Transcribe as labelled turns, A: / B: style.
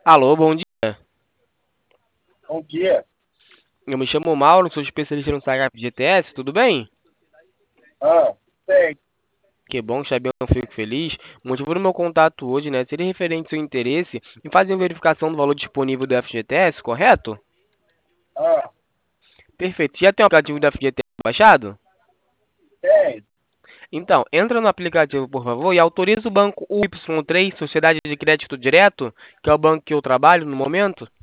A: Alô, bom dia.
B: Bom dia.
A: Eu me chamo Mauro, sou especialista no site FGTS, tudo bem?
B: Ah, sei.
A: Que bom, saber, eu fico feliz. O motivo do meu contato hoje, né, seria referente ao seu interesse em fazer uma verificação do valor disponível do FGTS, correto?
B: Ah,
A: Perfeito. Já tem o aplicativo do FGTS baixado?
B: tem.
A: Então, entra no aplicativo, por favor, e autoriza o banco UY3, Sociedade de Crédito Direto, que é o banco que eu trabalho no momento.